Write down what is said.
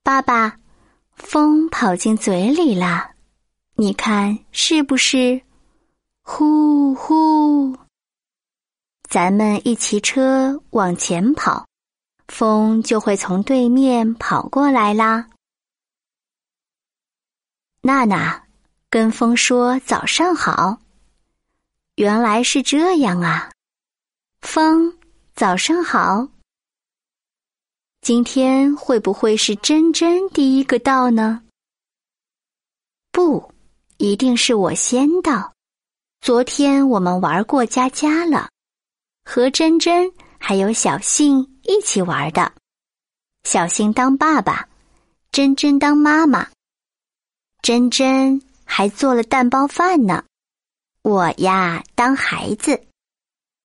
爸爸，风跑进嘴里了，你看是不是？呼呼！咱们一骑车往前跑，风就会从对面跑过来啦。娜娜跟风说早上好。原来是这样啊。风，早上好。今天会不会是珍珍第一个到呢？不，一定是我先到。昨天我们玩过家家了，和珍珍还有小信一起玩的。小信当爸爸，珍珍当妈妈。珍珍还做了蛋包饭呢，我呀当孩子。